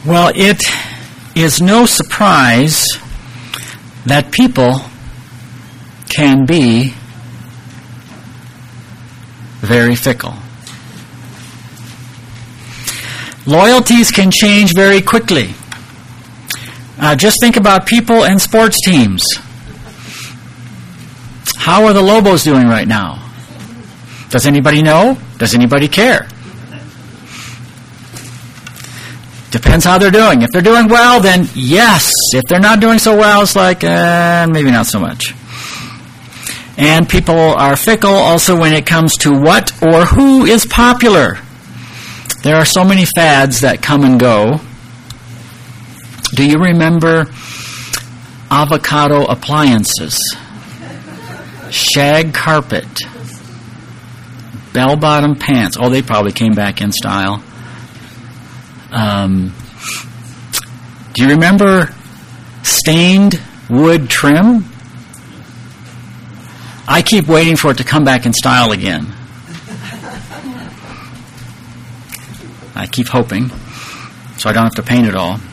Well, it is no surprise that people can be very fickle. Loyalties can change very quickly. Just think about people and sports teams. How are the Lobos doing right now? Does anybody know? Does anybody care? Depends how they're doing. If they're doing well, then yes. If they're not doing so well, it's like, maybe not so much. And people are fickle also when it comes to what or who is popular. There are so many fads that come and go. Do you remember avocado appliances? Shag carpet? Bell-bottom pants? Oh, they probably came back in style. Do you remember stained wood trim? I keep waiting for it to come back in style again. I keep hoping, so I don't have to paint it all.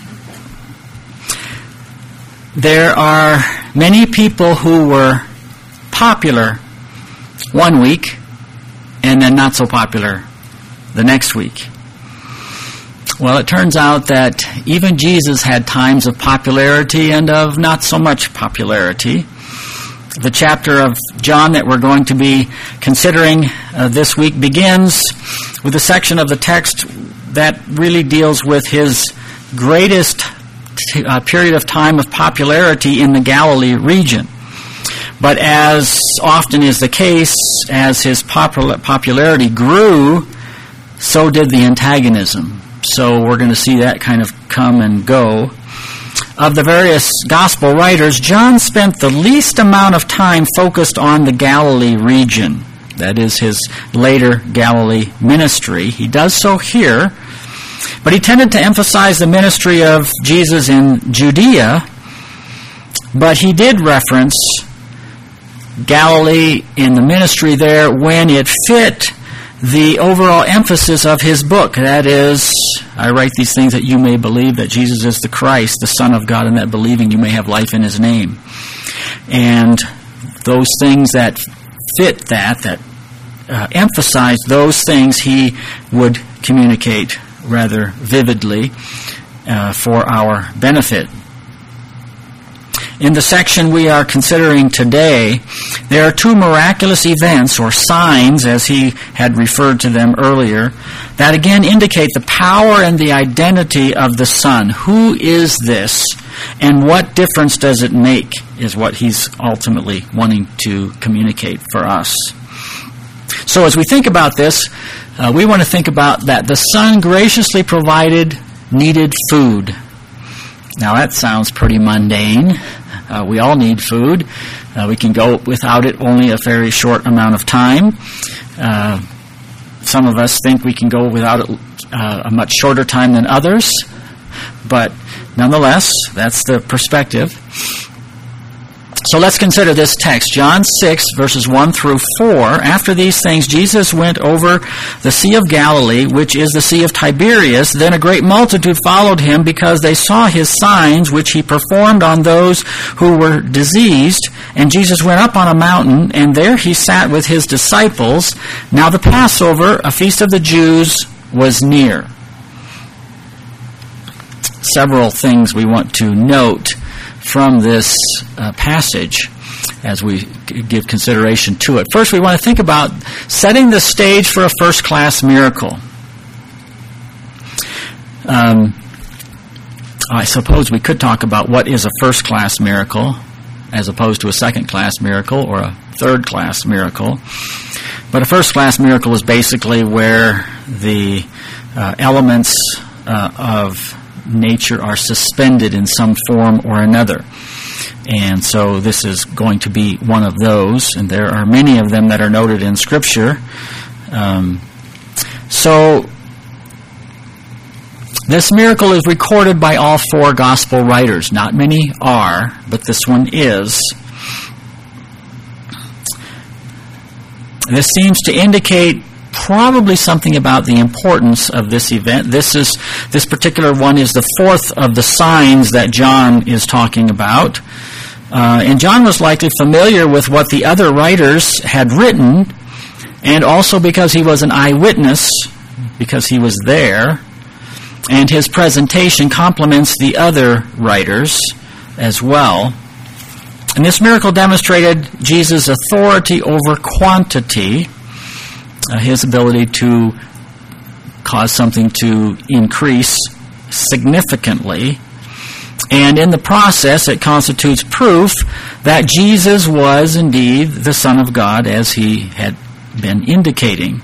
There are many people who were popular one week and then not so popular the next week. Well, it turns out that even Jesus had times of popularity and of not so much popularity. The chapter of John that we're going to be considering this week begins with a section of the text that really deals with his greatest period of time of popularity in the Galilee region. But as often is the case, as his popularity grew, so did the antagonism. So we're going to see that kind of come and go. Of the various gospel writers, John spent the least amount of time focused on the Galilee region. That is his later Galilee ministry. He does so here, but he tended to emphasize the ministry of Jesus in Judea, but he did reference Galilee in the ministry there when it fit the overall emphasis of his book. That is, I write these things that you may believe that Jesus is the Christ, the Son of God, and that believing you may have life in his name. And those things that fit that emphasize those things, he would communicate rather vividly for our benefit. In the section we are considering today, there are two miraculous events, or signs, as he had referred to them earlier, that again indicate the power and the identity of the Son. Who is this, and what difference does it make, is what he's ultimately wanting to communicate for us. So as we think about this, we want to think about that the Son graciously provided needed food. Now that sounds pretty mundane. We all need food. We can go without it only a very short amount of time. Some of us think we can go without it a much shorter time than others. But nonetheless, that's the perspective. So let's consider this text. John 6, verses 1 through 4. After these things, Jesus went over the Sea of Galilee, which is the Sea of Tiberias. Then a great multitude followed him because they saw his signs, which he performed on those who were diseased. And Jesus went up on a mountain, and there he sat with his disciples. Now the Passover, a feast of the Jews, was near. Several things we want to note from this passage as we give consideration to it. First, we want to think about setting the stage for a first-class miracle. I suppose we could talk about what is a first-class miracle as opposed to a second-class miracle or a third-class miracle. But a first-class miracle is basically where the elements of nature are suspended in some form or another. And so this is going to be one of those, and there are many of them that are noted in Scripture. So this miracle is recorded by all four gospel writers. Not many are, but this one is. This seems to indicate probably something about the importance of this event. This particular one is the fourth of the signs that John is talking about. And John was likely familiar with what the other writers had written, and also because he was an eyewitness, because he was there, and his presentation complements the other writers as well. And this miracle demonstrated Jesus' authority over quantity, his ability to cause something to increase significantly. And in the process, it constitutes proof that Jesus was indeed the Son of God, as he had been indicating.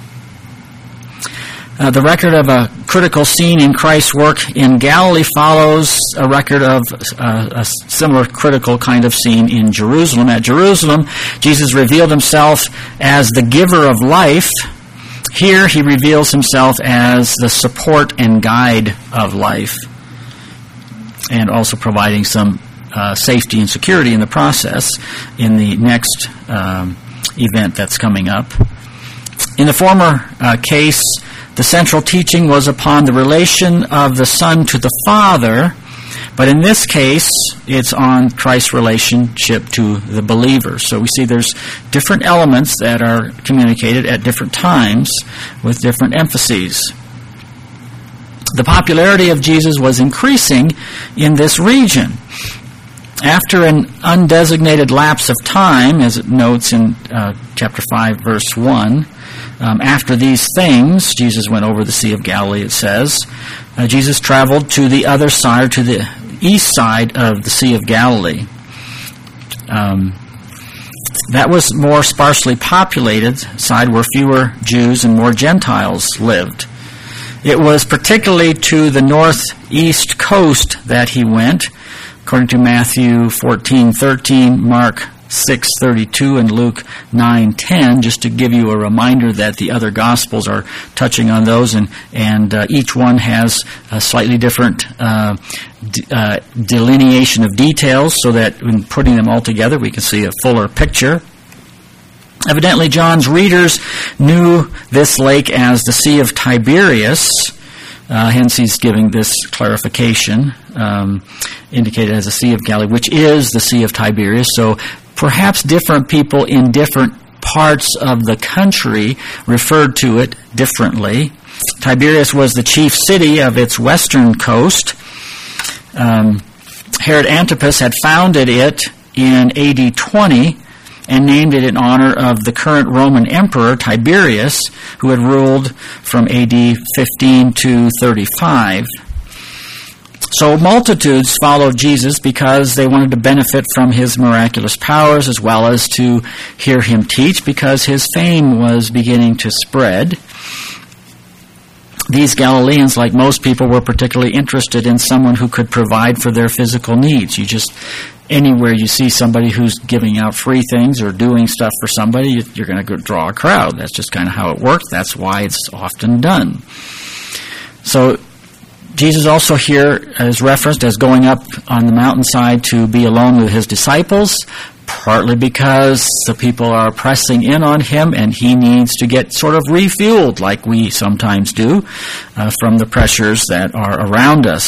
The record of a critical scene in Christ's work in Galilee follows a record of a similar critical kind of scene in Jerusalem. At Jerusalem, Jesus revealed himself as the giver of life. Here, he reveals himself as the support and guide of life, and also providing some safety and security in the process in the next event that's coming up. In the former case, the central teaching was upon the relation of the Son to the Father, but in this case, it's on Christ's relationship to the believer. So we see there's different elements that are communicated at different times with different emphases. The popularity of Jesus was increasing in this region. After an undesignated lapse of time, as it notes in chapter 5, verse 1, after these things, Jesus went over the Sea of Galilee, it says. Jesus traveled to the other side, to the east side of the Sea of Galilee. That was more sparsely populated side where fewer Jews and more Gentiles lived. It was particularly to the northeast coast that he went, according to Matthew 14:13, Mark 6:32, and Luke 9:10, just to give you a reminder that the other Gospels are touching on those, and each one has a slightly different delineation of details, so that when putting them all together, we can see a fuller picture. Evidently, John's readers knew this lake as the Sea of Tiberias, hence he's giving this clarification, indicated as the Sea of Galilee, which is the Sea of Tiberias. So perhaps different people in different parts of the country referred to it differently. Tiberias was the chief city of its western coast. Herod Antipas had founded it in AD 20 and named it in honor of the current Roman emperor, Tiberius, who had ruled from AD 15 to 35. So multitudes followed Jesus because they wanted to benefit from his miraculous powers, as well as to hear him teach, because his fame was beginning to spread. These Galileans, like most people, were particularly interested in someone who could provide for their physical needs. Anywhere you see somebody who's giving out free things or doing stuff for somebody, you're going to draw a crowd. That's just kind of how it works. That's why it's often done. So Jesus also here is referenced as going up on the mountainside to be alone with his disciples, partly because the people are pressing in on him and he needs to get sort of refueled, like we sometimes do, from the pressures that are around us.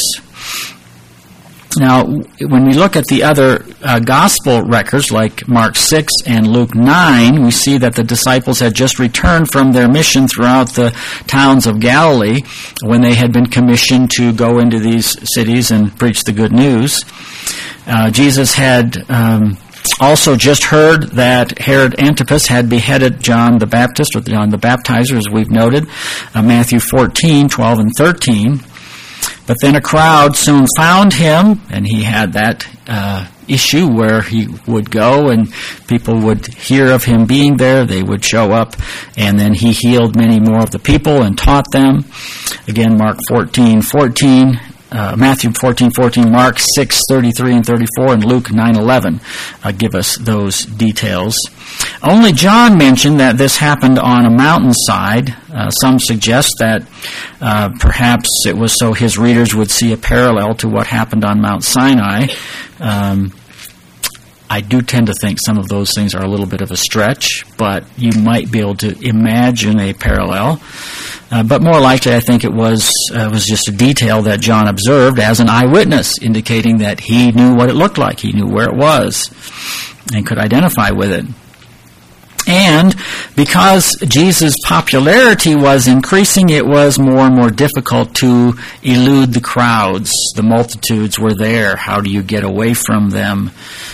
Now, when we look at the other gospel records, like Mark 6 and Luke 9, we see that the disciples had just returned from their mission throughout the towns of Galilee when they had been commissioned to go into these cities and preach the good news. Jesus had also just heard that Herod Antipas had beheaded John the Baptist, or John the Baptizer, as we've noted, Matthew 14, 12, and 13. But then a crowd soon found him, and he had that issue where he would go and people would hear of him being there. They would show up, and then he healed many more of the people and taught them. Again, Mark 14:14, Matthew 14:14, Mark 6:33 and 34, and Luke 9:11 give us those details. Only John mentioned that this happened on a mountainside. Some suggest that perhaps it was so his readers would see a parallel to what happened on Mount Sinai. I do tend to think some of those things are a little bit of a stretch, but you might be able to imagine a parallel. But more likely, I think it was just a detail that John observed as an eyewitness, indicating that he knew what it looked like. He knew where it was and could identify with it. And because Jesus' popularity was increasing, it was more and more difficult to elude the crowds. The multitudes were there. How do you get away from them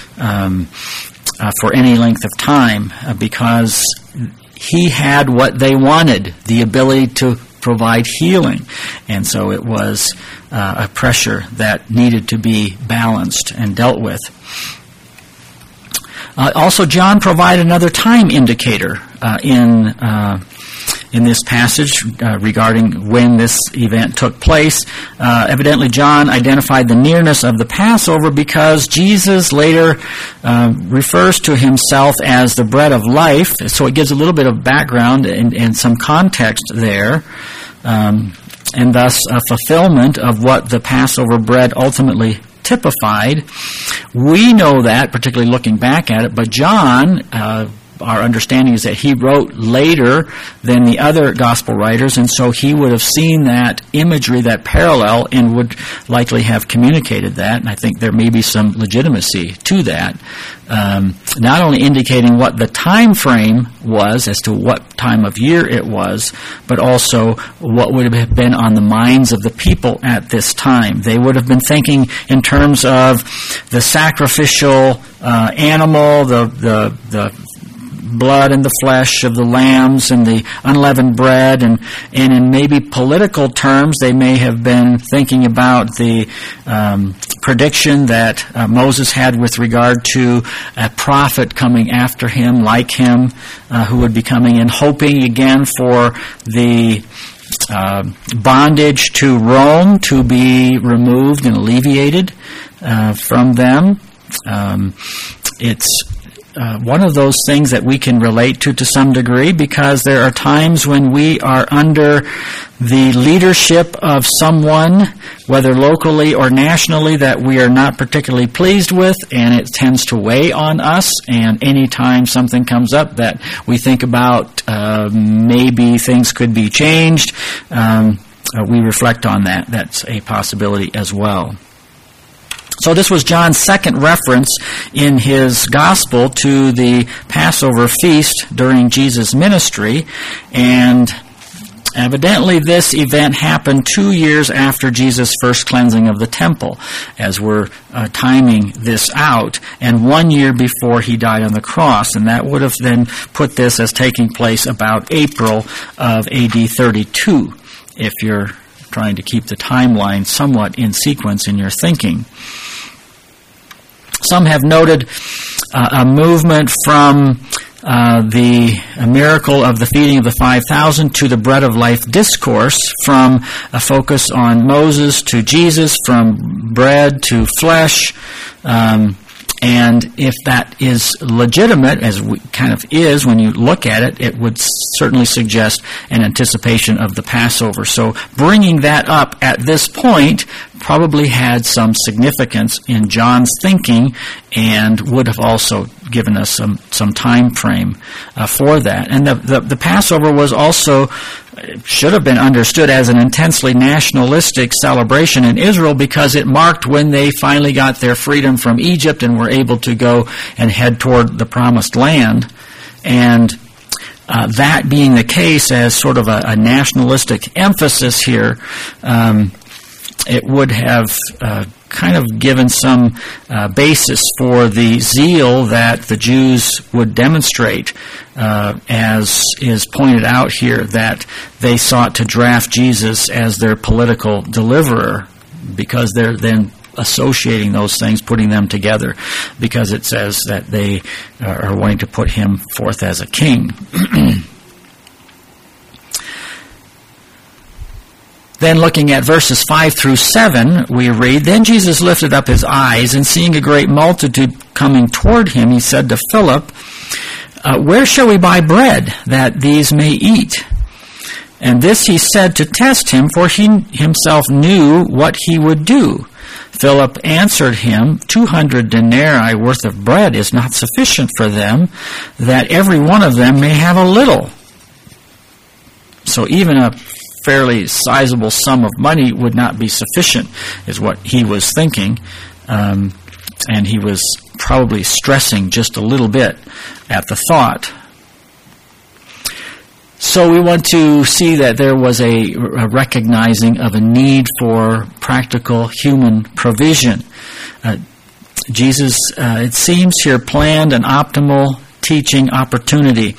for any length of time? Because he had what they wanted, the ability to provide healing. And so it was a pressure that needed to be balanced and dealt with. Also, John provided another time indicator in this passage regarding when this event took place. Evidently, John identified the nearness of the Passover because Jesus later refers to himself as the bread of life. So it gives a little bit of background and some context there, and thus a fulfillment of what the Passover bread ultimately typified. We know that, particularly looking back at it, but John, our understanding is that he wrote later than the other gospel writers, and so he would have seen that imagery, that parallel, and would likely have communicated that, and I think there may be some legitimacy to that. Not only indicating what the time frame was as to what time of year it was, but also what would have been on the minds of the people at this time. They would have been thinking in terms of the sacrificial animal, the blood and the flesh of the lambs and the unleavened bread, and in maybe political terms they may have been thinking about the prediction that Moses had with regard to a prophet coming after him, like him, who would be coming and hoping again for the bondage to Rome to be removed and alleviated from them. It's one of those things that we can relate to some degree, because there are times when we are under the leadership of someone, whether locally or nationally, that we are not particularly pleased with, and it tends to weigh on us. And any time something comes up that we think about maybe things could be changed, we reflect on that. That's a possibility as well. So this was John's second reference in his gospel to the Passover feast during Jesus' ministry, and evidently this event happened 2 years after Jesus' first cleansing of the temple, as we're timing this out, and 1 year before he died on the cross, and that would have then put this as taking place about April of AD 32, if you're trying to keep the timeline somewhat in sequence in your thinking. Some have noted a movement from the miracle of the feeding of the 5,000 to the bread of life discourse, from a focus on Moses to Jesus, from bread to flesh. And if that is legitimate, as it kind of is when you look at it, it would certainly suggest an anticipation of the Passover. So bringing that up at this point probably had some significance in John's thinking, and would have also given us some time frame for that. And the Passover was also, should have been understood as an intensely nationalistic celebration in Israel, because it marked when they finally got their freedom from Egypt and were able to go and head toward the promised land. And that being the case, as sort of a nationalistic emphasis here, it would have kind of given some basis for the zeal that the Jews would demonstrate, as is pointed out here, that they sought to draft Jesus as their political deliverer, because they're then associating those things, putting them together, because it says that they are wanting to put him forth as a king. Then looking at verses 5 through 7, we read, "Then Jesus lifted up his eyes, and seeing a great multitude coming toward him, he said to Philip, 'Where shall we buy bread, that these may eat?' And this he said to test him, for he himself knew what he would do. Philip answered him, 200 denarii worth of bread is not sufficient for them, that every one of them may have a little. So even a fairly sizable sum of money would not be sufficient, is what he was thinking. And he was probably stressing just a little bit at the thought. So we want to see that there was a recognizing of a need for practical human provision. Jesus, it seems here, planned an optimal teaching opportunity.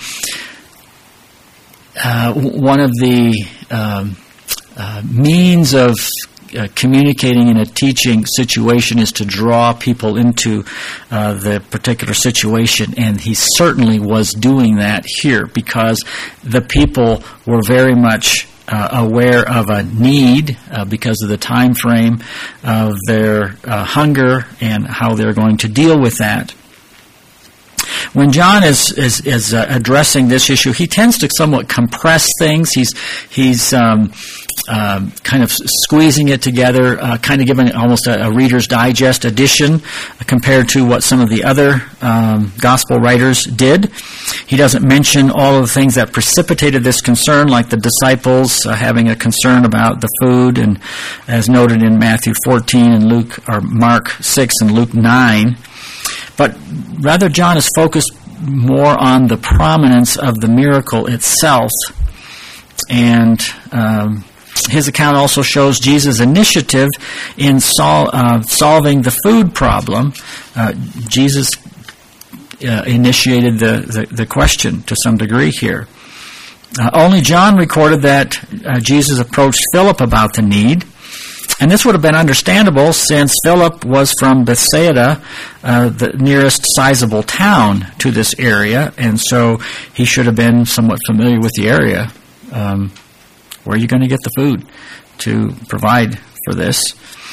One of the means of communicating in a teaching situation is to draw people into the particular situation, and he certainly was doing that here because the people were very much aware of a need because of the time frame of their hunger and how they're going to deal with that. When John is addressing this issue, he tends to somewhat compress things. He's kind of squeezing it together, kind of giving almost a Reader's Digest edition compared to what some of the other gospel writers did. He doesn't mention all of the things that precipitated this concern, like the disciples having a concern about the food, and as noted in Matthew 14 and Mark 6 and Luke 9. But rather, John is focused more on the prominence of the miracle itself. And his account also shows Jesus' initiative in solving the food problem. Jesus initiated the question to some degree here. Only John recorded that Jesus approached Philip about the need. And this would have been understandable since Philip was from Bethsaida, the nearest sizable town to this area, and so he should have been somewhat familiar with the area. Where are you going to get the food to provide for this?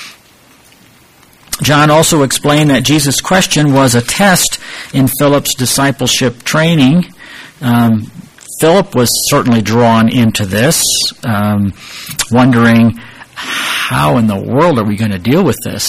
John also explained that Jesus' question was a test in Philip's discipleship training. Philip was certainly drawn into this, wondering, how in the world are we going to deal with this?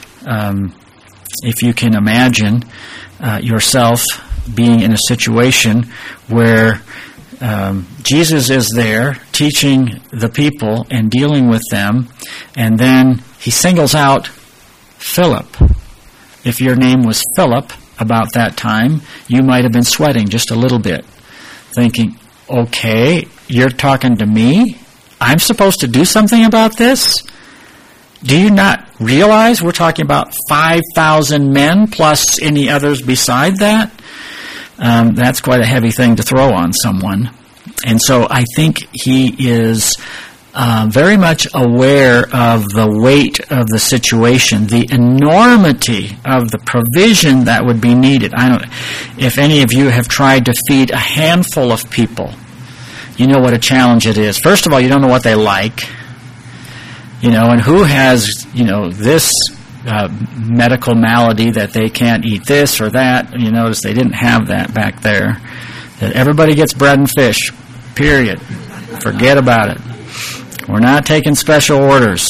If you can imagine yourself being in a situation where Jesus is there teaching the people and dealing with them, and then he singles out Philip. If your name was Philip about that time, you might have been sweating just a little bit, thinking, okay, you're talking to me? I'm supposed to do something about this? Do you not realize we're talking about 5,000 men plus any others beside that? That's quite a heavy thing to throw on someone. And so I think he is very much aware of the weight of the situation, the enormity of the provision that would be needed. If any of you have tried to feed a handful of people, you know what a challenge it is. First of all, you don't know what they like, and who has, this medical malady that they can't eat this or that. You notice they didn't have that back there. That everybody gets bread and fish, period. Forget about it. We're not taking special orders.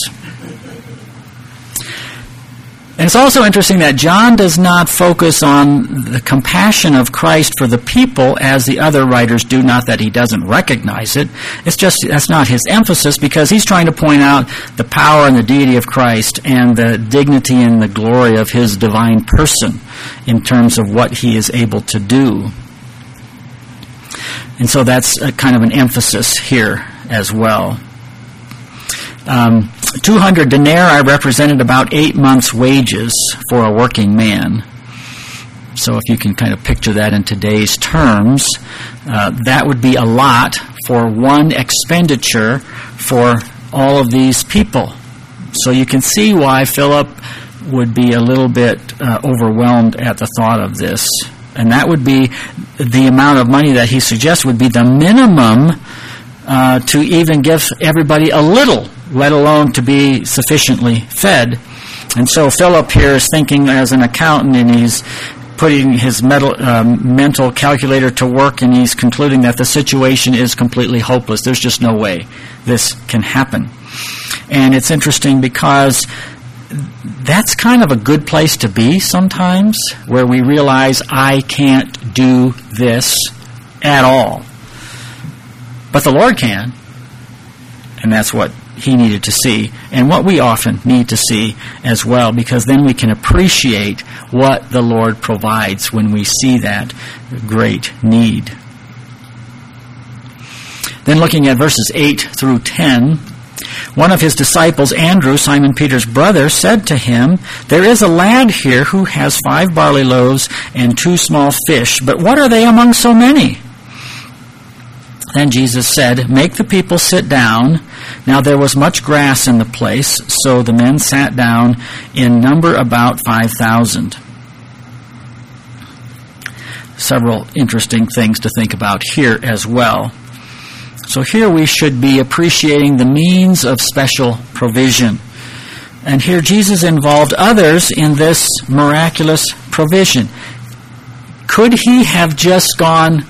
And it's also interesting that John does not focus on the compassion of Christ for the people as the other writers do, not that he doesn't recognize it. It's just that's not his emphasis, because he's trying to point out the power and the deity of Christ and the dignity and the glory of his divine person in terms of what he is able to do. And so that's a kind of an emphasis here as well. 200 denarii represented about 8 months' wages for a working man. So if you can kind of picture that in today's terms, that would be a lot for one expenditure for all of these people. So you can see why Philip would be a little bit overwhelmed at the thought of this. And that would be the amount of money that he suggests would be the minimum to even give everybody a little, let alone to be sufficiently fed. And so Philip here is thinking as an accountant, and he's putting his mental calculator to work, and he's concluding that the situation is completely hopeless. There's just no way this can happen. And it's interesting because that's kind of a good place to be sometimes, where we realize I can't do this at all. But the Lord can. And that's what he needed to see, and what we often need to see as well, because then we can appreciate what the Lord provides when we see that great need. Then looking at verses 8 through 10, one of his disciples, Andrew, Simon Peter's brother, said to him, "There is a lad here who has 5 barley loaves and 2 small fish, but what are they among so many?" Then Jesus said, "Make the people sit down." Now there was much grass in the place, so the men sat down, in number about 5,000. Several interesting things to think about here as well. So here we should be appreciating the means of special provision. And here Jesus involved others in this miraculous provision. Could he have just gone,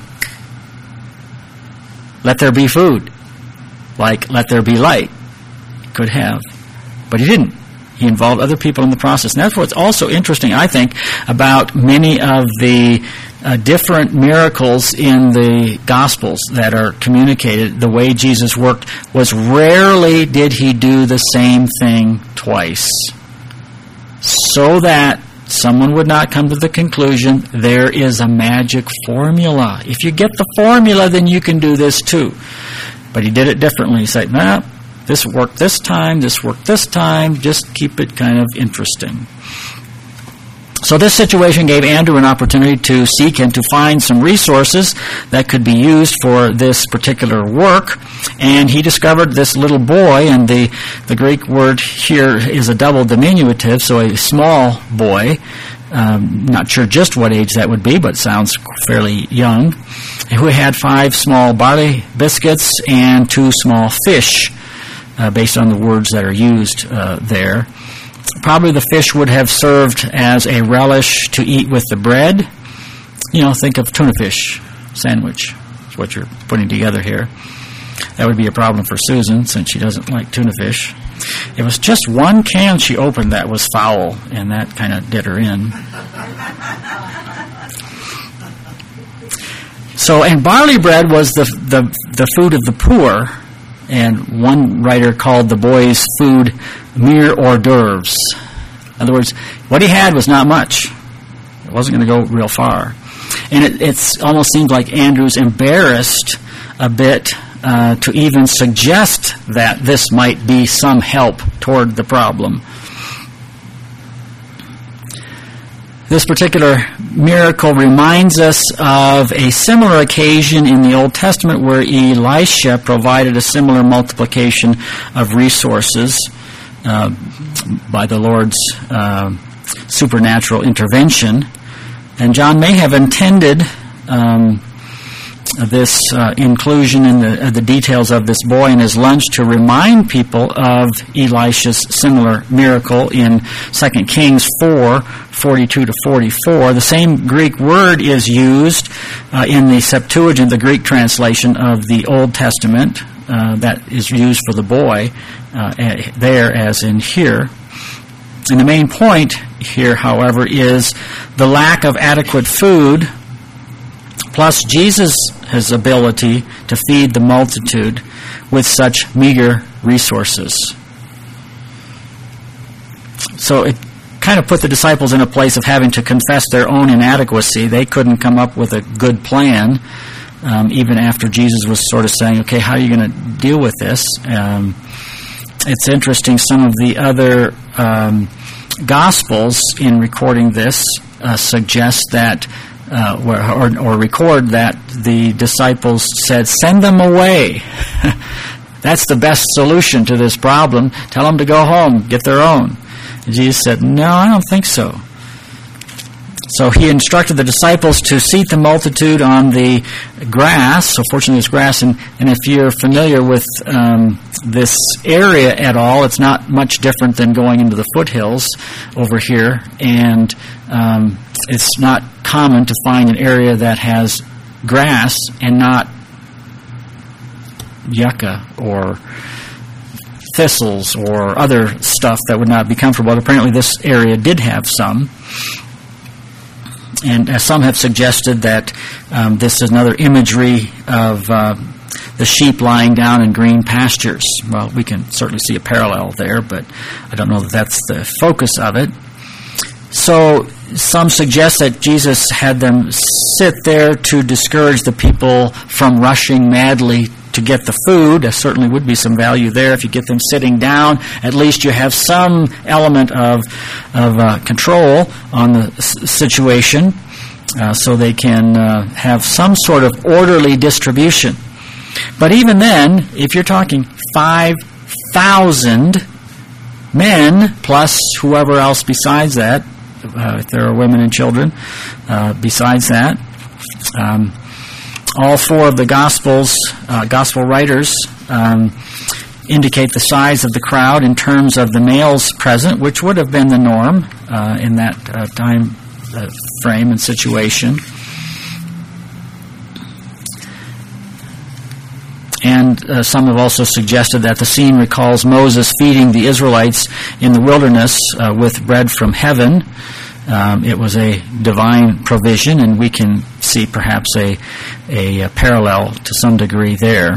"Let there be food," like "let there be light"? Could have. But he didn't. He involved other people in the process. And that's what's also interesting, I think, about many of the different miracles in the Gospels that are communicated. The way Jesus worked was rarely did he do the same thing twice, so that someone would not come to the conclusion there is a magic formula. If you get the formula, then you can do this too. But he did it differently. He said, "Nah, this worked this time, this worked this time, just keep it kind of interesting." So this situation gave Andrew an opportunity to seek and to find some resources that could be used for this particular work. And he discovered this little boy, and the Greek word here is a double diminutive, so a small boy. Not sure just what age that would be, but sounds fairly young, who had 5 small barley biscuits and 2 small fish, based on the words that are used there. Probably the fish would have served as a relish to eat with the bread. Think of tuna fish sandwich. That's what you're putting together here. That would be a problem for Susan, since she doesn't like tuna fish. It was just one can she opened that was foul, and that kind of did her in. So, and barley bread was the food of the poor, and one writer called the boy's food mere hors d'oeuvres. In other words, what he had was not much. It wasn't going to go real far. And it almost seems like Andrew's embarrassed a bit to even suggest that this might be some help toward the problem. This particular miracle reminds us of a similar occasion in the Old Testament where Elisha provided a similar multiplication of resources by the Lord's supernatural intervention. And John may have intended this inclusion in the details of this boy and his lunch to remind people of Elisha's similar miracle in 2 Kings 4:42 to 44. The same Greek word is used in the Septuagint, the Greek translation of the Old Testament, that is used for the boy there as in here. And the main point here, however, is the lack of adequate food, plus Jesus' ability to feed the multitude with such meager resources. So it kind of put the disciples in a place of having to confess their own inadequacy. They couldn't come up with a good plan, even after Jesus was sort of saying, okay, how are you going to deal with this? It's interesting, some of the other Gospels in recording this suggest that or record that the disciples said, "Send them away." That's the best solution to this problem. Tell them to go home, get their own. And Jesus said, "No, I don't think so." So he instructed the disciples to seat the multitude on the grass. So fortunately there's grass, and if you're familiar with this area at all, it's not much different than going into the foothills over here, and it's not common to find an area that has grass and not yucca or thistles or other stuff that would not be comfortable. Apparently this area did have some. And some have suggested that this is another imagery of the sheep lying down in green pastures. Well, we can certainly see a parallel there, but I don't know that that's the focus of it. So some suggest that Jesus had them sit there to discourage the people from rushing madly to get the food. There certainly would be some value there. If you get them sitting down, at least you have some element of control on the situation, so they can have some sort of orderly distribution. But even then, if you're talking 5,000 men, plus whoever else besides that, if there are women and children besides that, all four of the gospel writers indicate the size of the crowd in terms of the males present, which would have been the norm in that time frame and situation. And some have also suggested that the scene recalls Moses feeding the Israelites in the wilderness with bread from heaven. It was a divine provision, and we can see perhaps a parallel to some degree there.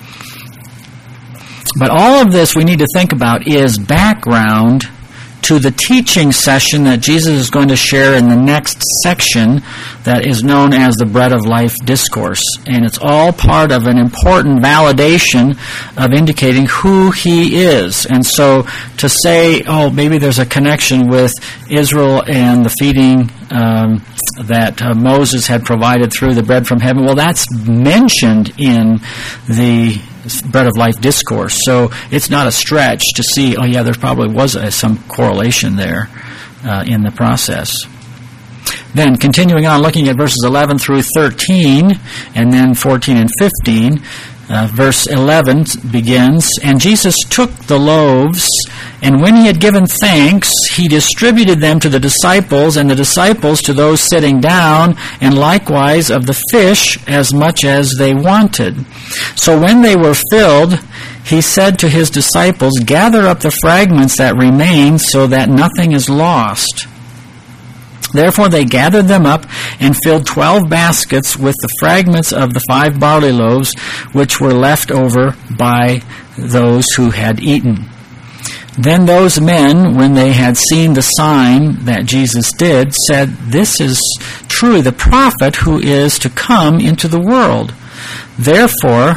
But all of this we need to think about is background to the teaching session that Jesus is going to share in the next section that is known as the Bread of Life Discourse. And it's all part of an important validation of indicating who he is. And so to say, oh, maybe there's a connection with Israel and the feeding that Moses had provided through the bread from heaven, well, that's mentioned in the Bread of Life Discourse. So it's not a stretch to see, oh yeah, there probably was some correlation there in the process. Then, continuing on, looking at verses 11 through 13, and then 14 and 15, verse 11 begins, "And Jesus took the loaves, and when he had given thanks, he distributed them to the disciples, and the disciples to those sitting down, and likewise of the fish as much as they wanted. So when they were filled, he said to his disciples, 'Gather up the fragments that remain, so that nothing is lost.' Therefore they gathered them up and filled 12 baskets with the fragments of the 5 barley loaves, which were left over by those who had eaten. Then those men, when they had seen the sign that Jesus did, said, 'This is truly the prophet who is to come into the world.' Therefore,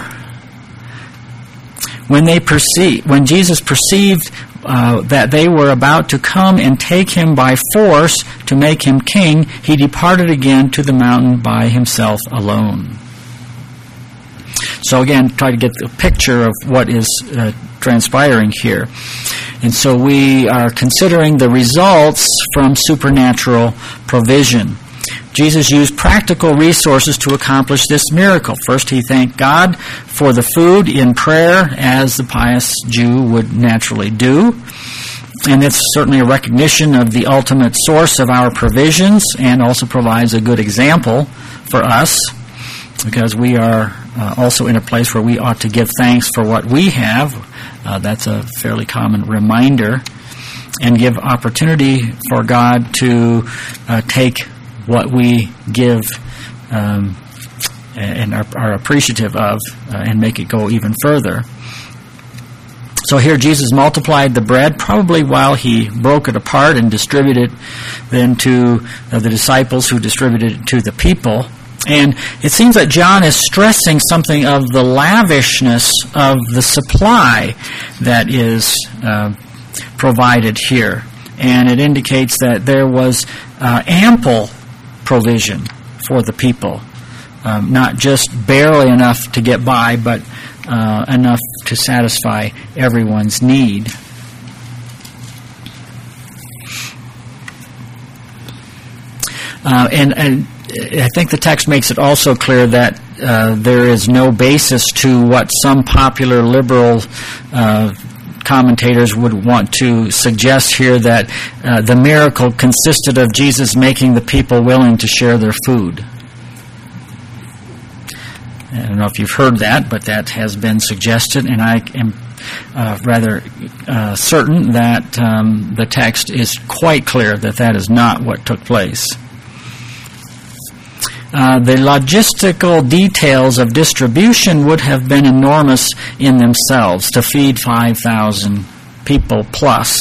when Jesus perceived that they were about to come and take him by force to make him king, he departed again to the mountain by himself alone." So again, try to get the picture of what is transpiring here. And so we are considering the results from supernatural provision. Jesus used practical resources to accomplish this miracle. First, he thanked God for the food in prayer, as the pious Jew would naturally do. And it's certainly a recognition of the ultimate source of our provisions, and also provides a good example for us, because we are also in a place where we ought to give thanks for what we have. That's a fairly common reminder, and give opportunity for God to take what we give and are appreciative of and make it go even further. So here Jesus multiplied the bread, probably while he broke it apart and distributed it then to the disciples, who distributed it to the people. And it seems that John is stressing something of the lavishness of the supply that is provided here. And it indicates that there was ample provision for the people. Not just barely enough to get by, but enough to satisfy everyone's need. And I think the text makes it also clear that there is no basis to what some popular liberal commentators would want to suggest here, that the miracle consisted of Jesus making the people willing to share their food. I don't know if you've heard that, but that has been suggested, and I am rather certain that the text is quite clear that that is not what took place. The logistical details of distribution would have been enormous in themselves to feed 5,000 people plus.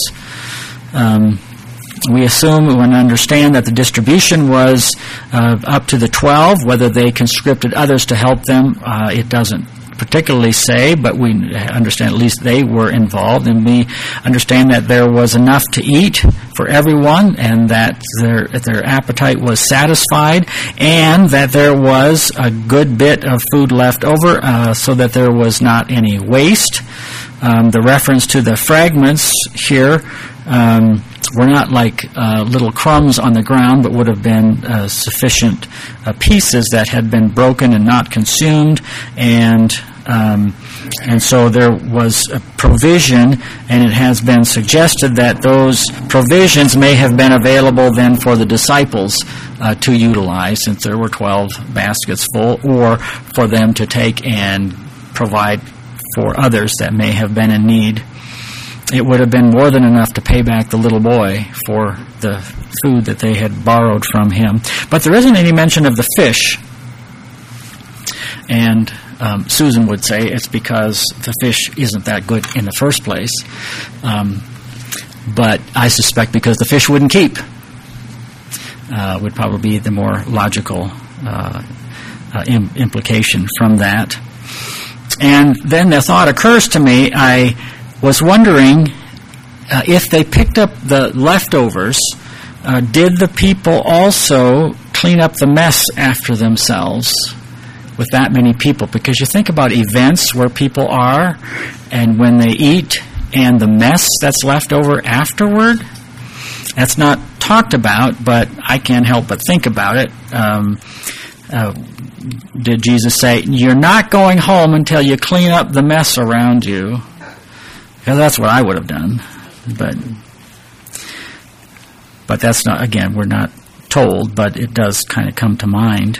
We assume and understand that the distribution was up to the 12. Whether they conscripted others to help them, it doesn't particularly say, but we understand at least they were involved, and we understand that there was enough to eat for everyone, and that their appetite was satisfied, and that there was a good bit of food left over, so that there was not any waste. The reference to the fragments here were not like little crumbs on the ground, but would have been sufficient pieces that had been broken and not consumed, and so there was a provision, and it has been suggested that those provisions may have been available then for the disciples to utilize, since there were 12 baskets full, or for them to take and provide for others that may have been in need. It would have been more than enough to pay back the little boy for the food that they had borrowed from him. But there isn't any mention of the fish. And Susan would say it's because the fish isn't that good in the first place. But I suspect because the fish wouldn't keep would probably be the more logical implication from that. And then the thought occurs to me, I was wondering if they picked up the leftovers, did the people also clean up the mess after themselves with that many people? Because you think about events where people are, and when they eat, and the mess that's left over afterward, that's not talked about, but I can't help but think about it. Did Jesus say, you're not going home until you clean up the mess around you? Because that's what I would have done. But that's not, again, we're not told, but it does kind of come to mind.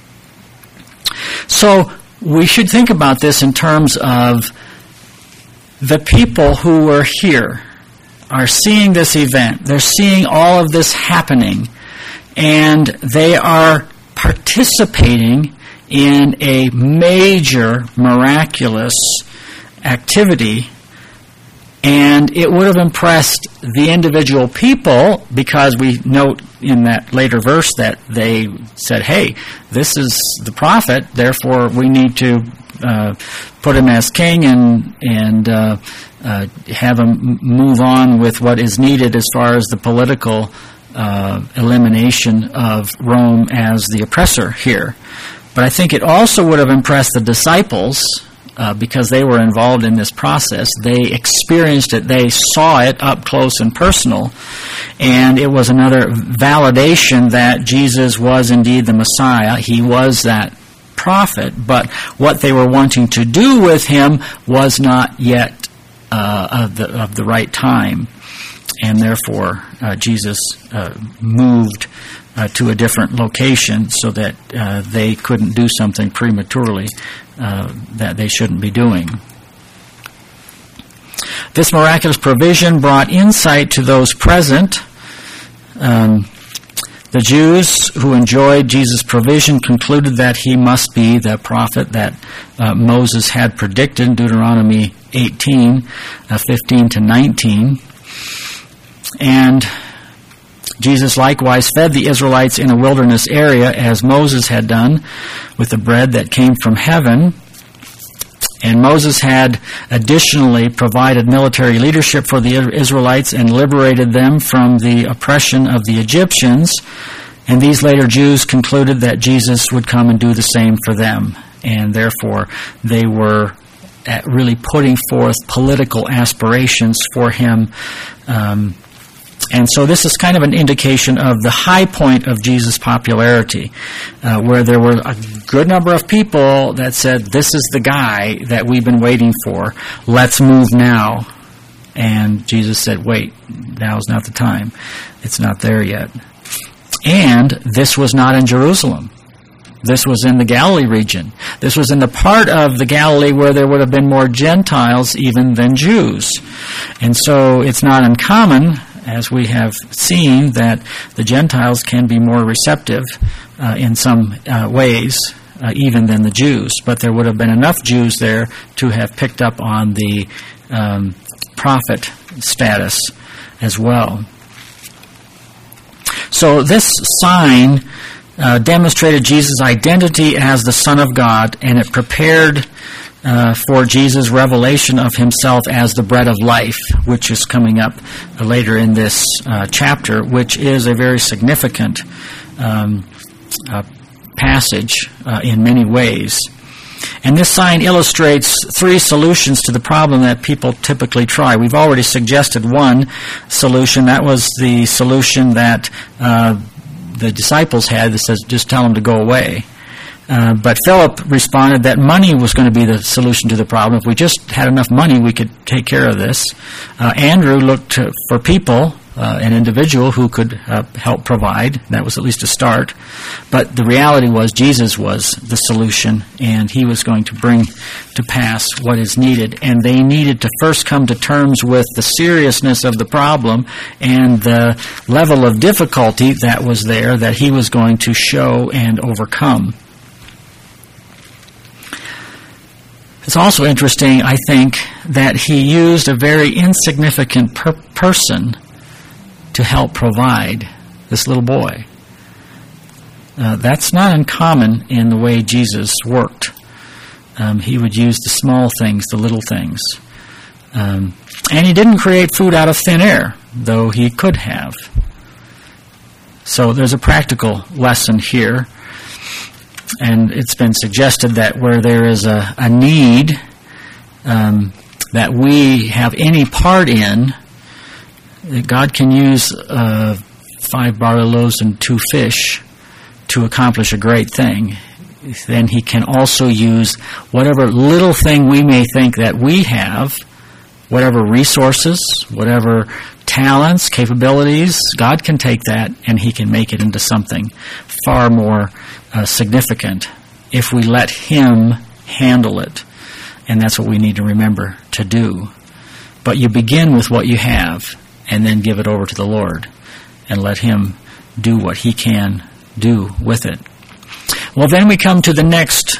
So we should think about this in terms of the people who were here are seeing this event. They're seeing all of this happening, and they are participating in a major miraculous activity. And it would have impressed the individual people, because we note in that later verse that they said, hey, this is the prophet, therefore we need to put him as king and have him move on with what is needed as far as the political elimination of Rome as the oppressor here. But I think it also would have impressed the disciples, because they were involved in this process. They experienced it. They saw it up close and personal. And it was another validation that Jesus was indeed the Messiah. He was that prophet. But what they were wanting to do with him was not yet of the right time. And therefore, Jesus moved to a different location so that they couldn't do something prematurely that they shouldn't be doing. This miraculous provision brought insight to those present. The Jews who enjoyed Jesus' provision concluded that he must be the prophet that Moses had predicted in Deuteronomy 18, 15 to 19. And Jesus likewise fed the Israelites in a wilderness area, as Moses had done, with the bread that came from heaven. And Moses had additionally provided military leadership for the Israelites and liberated them from the oppression of the Egyptians. And these later Jews concluded that Jesus would come and do the same for them. And therefore, they were really putting forth political aspirations for him. And so this is kind of an indication of the high point of Jesus' popularity, where there were a good number of people that said, this is the guy that we've been waiting for. Let's move now. And Jesus said, wait, now's not the time. It's not there yet. And this was not in Jerusalem. This was in the Galilee region. This was in the part of the Galilee where there would have been more Gentiles even than Jews. And so it's not uncommon, as we have seen, that the Gentiles can be more receptive in some ways even than the Jews. But there would have been enough Jews there to have picked up on the prophet status as well. So this sign demonstrated Jesus' identity as the Son of God, and it prepared for Jesus' revelation of himself as the bread of life, which is coming up later in this chapter, which is a very significant passage in many ways. And this sign illustrates three solutions to the problem that people typically try. We've already suggested one solution. That was the solution that the disciples had that says, just tell them to go away. But Philip responded that money was going to be the solution to the problem. If we just had enough money, we could take care of this. Andrew looked for people, an individual who could help provide. That was at least a start. But the reality was Jesus was the solution, and he was going to bring to pass what is needed. And they needed to first come to terms with the seriousness of the problem and the level of difficulty that was there that he was going to show and overcome. It's also interesting, I think, that he used a very insignificant person to help provide, this little boy. That's not uncommon in the way Jesus worked. He would use the small things, the little things. And he didn't create food out of thin air, though he could have. So there's a practical lesson here. And it's been suggested that where there is a need that we have any part in, God can use 5 barley loaves and 2 fish to accomplish a great thing. Then he can also use whatever little thing we may think that we have, whatever resources, whatever talents, capabilities, God can take that and he can make it into something far more significant if we let him handle it. And that's what we need to remember to do. But you begin with what you have and then give it over to the Lord and let him do what he can do with it. Well, then we come to the next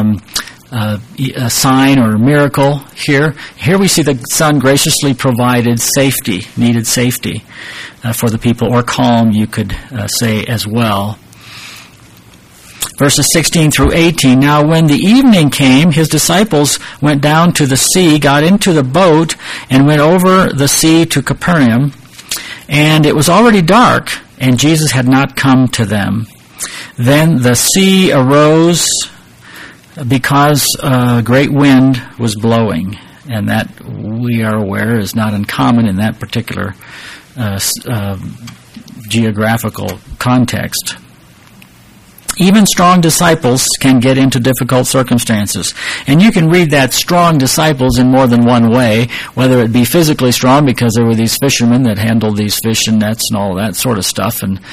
sign or miracle here. Here we see the Son graciously provided safety, needed safety for the people, or calm, you could say as well. Verses 16 through 18, now when the evening came, his disciples went down to the sea, got into the boat, and went over the sea to Capernaum. And it was already dark, and Jesus had not come to them. Then the sea arose because a great wind was blowing. And that, we are aware, is not uncommon in that particular geographical context. Even strong disciples can get into difficult circumstances. And you can read that strong disciples in more than one way, whether it be physically strong because there were these fishermen that handled these fishing nets and all that sort of stuff, and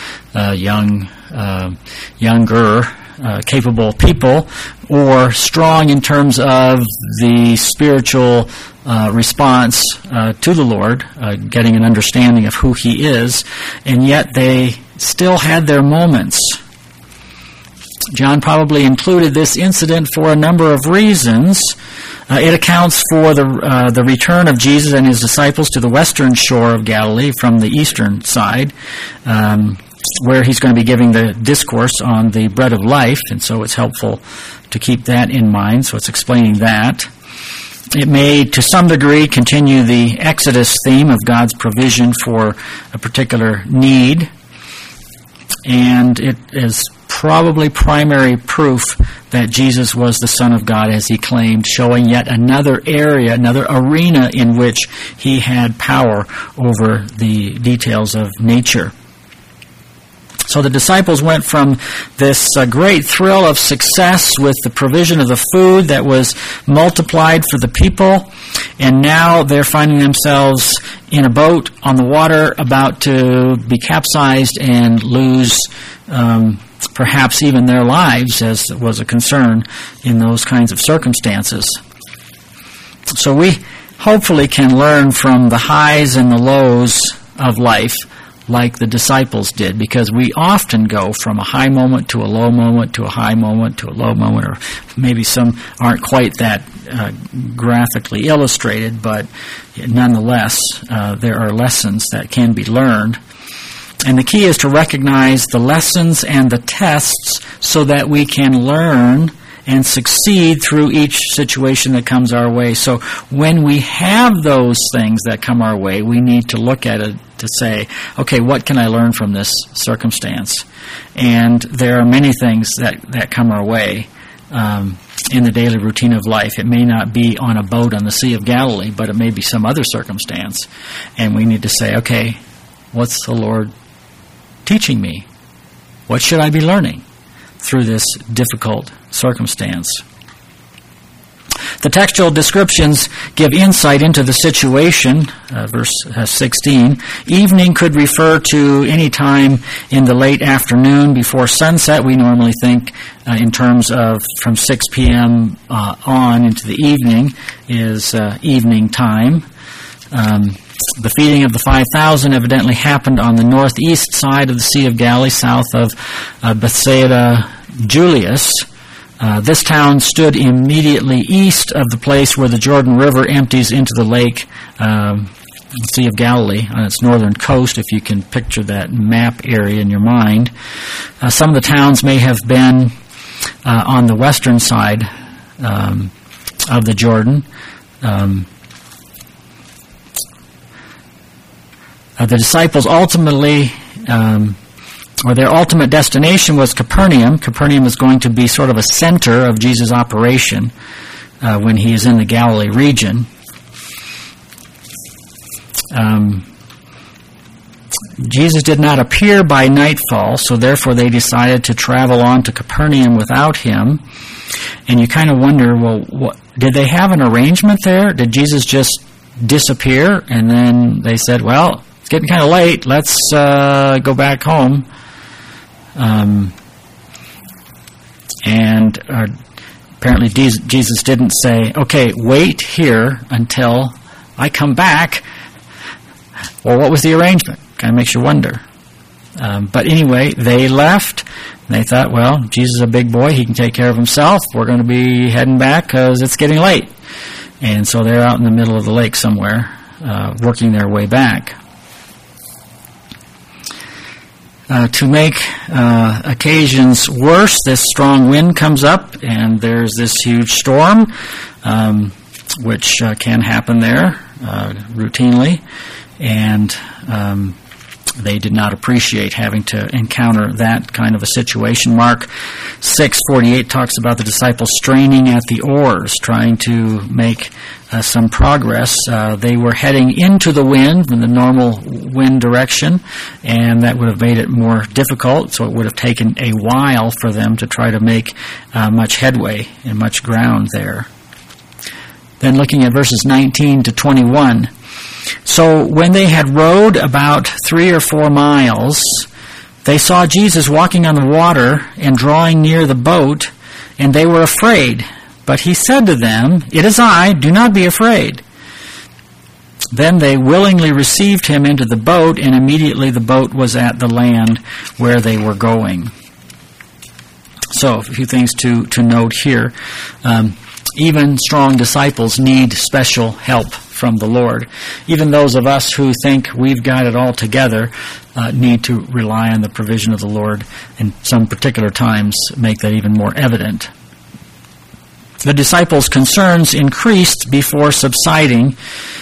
younger, capable people, or strong in terms of the spiritual response to the Lord, getting an understanding of who he is, and yet they still had their moments. John probably included this incident for a number of reasons. It accounts for the return of Jesus and his disciples to the western shore of Galilee from the eastern side, where he's going to be giving the discourse on the bread of life, and so it's helpful to keep that in mind, so it's explaining that. It may, to some degree, continue the Exodus theme of God's provision for a particular need, and it is probably primary proof that Jesus was the Son of God as he claimed, showing yet another area, another arena in which he had power over the details of nature. So the disciples went from this great thrill of success with the provision of the food that was multiplied for the people, and now they're finding themselves in a boat on the water about to be capsized and lose perhaps even their lives, as was a concern in those kinds of circumstances. So we hopefully can learn from the highs and the lows of life like the disciples did, because we often go from a high moment to a low moment to a high moment to a low moment, or maybe some aren't quite that graphically illustrated, but nonetheless there are lessons that can be learned. And the key is to recognize the lessons and the tests so that we can learn and succeed through each situation that comes our way. So when we have those things that come our way, we need to look at it to say, okay, what can I learn from this circumstance? And there are many things that come our way in the daily routine of life. It may not be on a boat on the Sea of Galilee, but it may be some other circumstance. And we need to say, okay, what's the Lord teaching me? What should I be learning through this difficult circumstance? The textual descriptions give insight into the situation. Verse 16. Evening could refer to any time in the late afternoon before sunset. We normally think in terms of from 6 p.m. On into the evening is evening time. The feeding of the 5,000 evidently happened on the northeast side of the Sea of Galilee, south of Bethsaida Julius. This town stood immediately east of the place where the Jordan River empties into the lake, Sea of Galilee, on its northern coast, if you can picture that map area in your mind. Some of the towns may have been on the western side of the Jordan. The disciples ultimately, or their ultimate destination was Capernaum. Capernaum is going to be sort of a center of Jesus' operation when he is in the Galilee region. Jesus did not appear by nightfall, so therefore they decided to travel on to Capernaum without him. And you kind of wonder, well, did they have an arrangement there? Did Jesus just disappear? And then they said, well, it's getting kind of late, let's go back home. And apparently Jesus didn't say, okay, wait here until I come back. Or what was the arrangement? Kind of makes you wonder. But anyway, they left. And they thought, well, Jesus is a big boy. He can take care of himself. We're going to be heading back because it's getting late. And so they're out in the middle of the lake somewhere, working their way back. To make occasions worse, this strong wind comes up, and there's this huge storm, which can happen there routinely, and they did not appreciate having to encounter that kind of a situation. Mark 6:48 talks about the disciples straining at the oars, trying to make some progress. They were heading into the wind in the normal wind direction, and that would have made it more difficult, so it would have taken a while for them to try to make much headway and much ground there. Then looking at verses 19 to 21. So when they had rowed about 3 or 4 miles, they saw Jesus walking on the water and drawing near the boat, and they were afraid. But he said to them, "It is I, do not be afraid." Then they willingly received him into the boat, and immediately the boat was at the land where they were going. So a few things to note here. Even strong disciples need special help from the Lord. Even those of us who think we've got it all together need to rely on the provision of the Lord, and some particular times make that even more evident. The disciples' concerns increased before subsiding.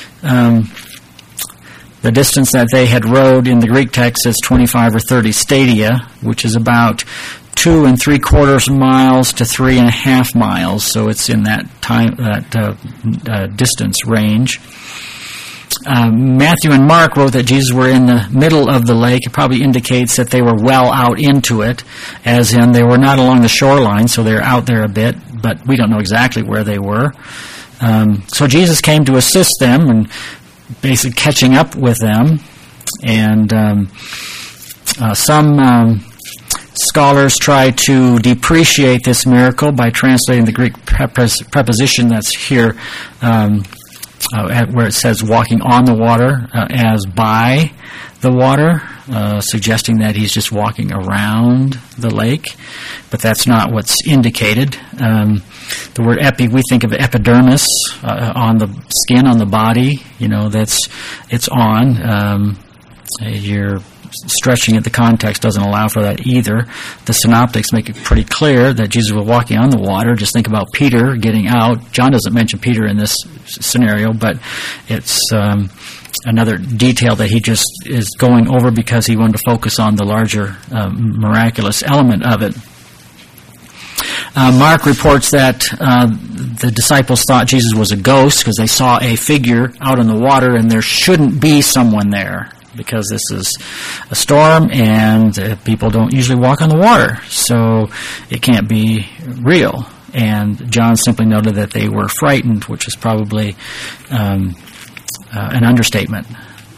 The distance that they had rowed in the Greek text is 25 or 30 stadia, which is about 2 3/4 miles to 3.5 miles. So it's in that distance range. Matthew and Mark wrote that Jesus were in the middle of the lake. It probably indicates that they were well out into it, as in they were not along the shoreline, so they're out there a bit, but we don't know exactly where they were. So Jesus came to assist them and basically catching up with them. And Scholars try to depreciate this miracle by translating the Greek preposition that's here where it says walking on the water as by the water, suggesting that he's just walking around the lake. But that's not what's indicated. The word epi, we think of epidermis, on the skin, on the body. It's on. You're stretching it. The context doesn't allow for that either. The synoptics make it pretty clear that Jesus was walking on the water. Just think about Peter getting out. John doesn't mention Peter in this scenario, but it's another detail that he just is going over because he wanted to focus on the larger miraculous element of it. Mark reports that the disciples thought Jesus was a ghost because they saw a figure out in the water, and there shouldn't be someone there because this is a storm and people don't usually walk on the water, so it can't be real. And John simply noted that they were frightened, which is probably an understatement.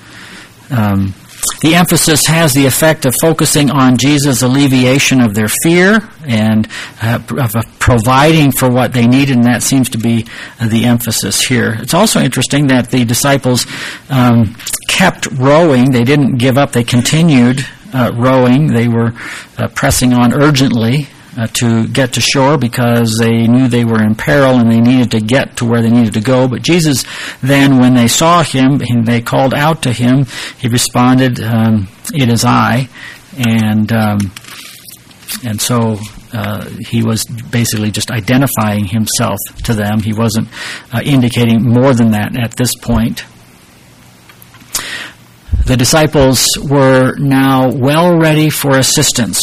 The emphasis has the effect of focusing on Jesus' alleviation of their fear and of providing for what they needed, and that seems to be the emphasis here. It's also interesting that the disciples kept rowing. They didn't give up. They continued rowing. They were pressing on urgently to get to shore because they knew they were in peril and they needed to get to where they needed to go. But Jesus then, when they saw him and they called out to him, he responded, "It is I." And so he was basically just identifying himself to them. He wasn't indicating more than that at this point. The disciples were now well ready for assistance.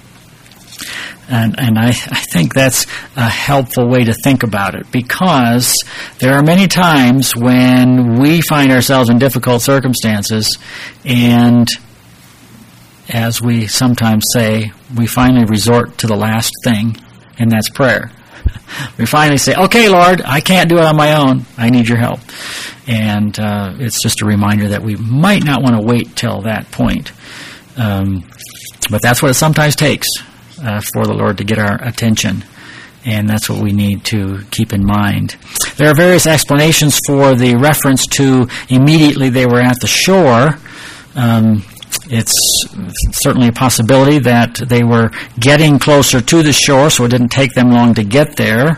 And I think that's a helpful way to think about it, because there are many times when we find ourselves in difficult circumstances, and as we sometimes say, we finally resort to the last thing, and that's prayer. We finally say, "Okay, Lord, I can't do it on my own. I need your help." And it's just a reminder that we might not want to wait till that point. But that's what it sometimes takes. For the Lord to get our attention, and that's what we need to keep in mind. There are various explanations for the reference to immediately they were at the shore. It's certainly a possibility that they were getting closer to the shore, so it didn't take them long to get there.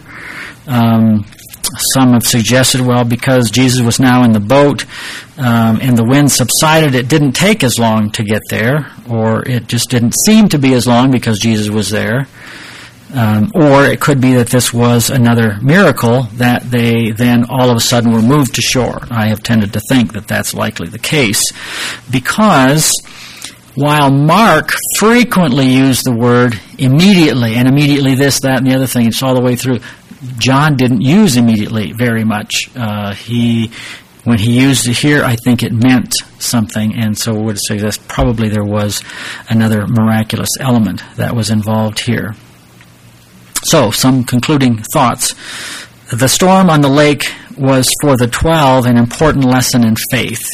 Some have suggested, well, because Jesus was now in the boat and the wind subsided, it didn't take as long to get there, or it just didn't seem to be as long because Jesus was there. Or it could be that this was another miracle that they then all of a sudden were moved to shore. I have tended to think that that's likely the case, because while Mark frequently used the word immediately, and immediately this, that, and the other thing, it's all the way through, John didn't use immediately very much. When he used it here, I think it meant something, and so I would suggest probably there was another miraculous element that was involved here. So, some concluding thoughts. The storm on the lake was for the 12 an important lesson in faith.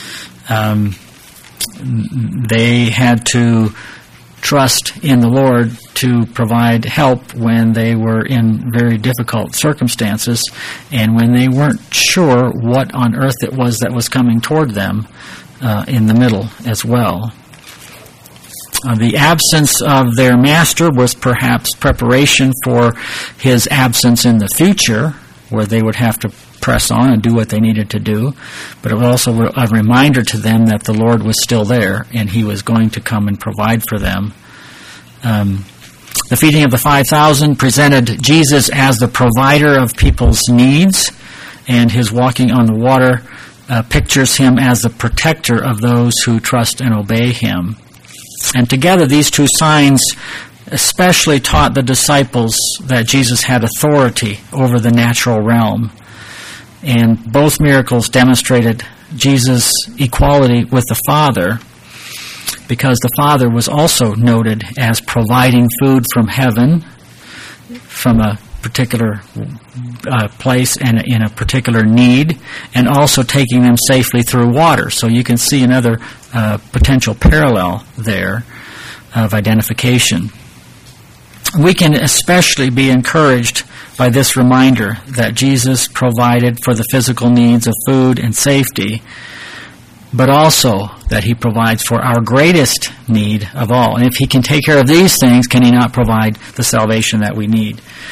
They had to trust in the Lord to provide help when they were in very difficult circumstances and when they weren't sure what on earth it was that was coming toward them in the middle as well. The absence of their master was perhaps preparation for his absence in the future, where they would have to press on and do what they needed to do, but it was also a reminder to them that the Lord was still there and he was going to come and provide for them. The feeding of the 5,000 presented Jesus as the provider of people's needs, and his walking on the water pictures him as the protector of those who trust and obey him. And together these two signs especially taught the disciples that Jesus had authority over the natural realm. And both miracles demonstrated Jesus' equality with the Father, because the Father was also noted as providing food from heaven, from a particular place and in a particular need, and also taking them safely through water. So you can see another potential parallel there. of identification. We can especially be encouraged by this reminder that Jesus provided for the physical needs of food and safety, but also that he provides for our greatest need of all. And if he can take care of these things, can he not provide the salvation that we need?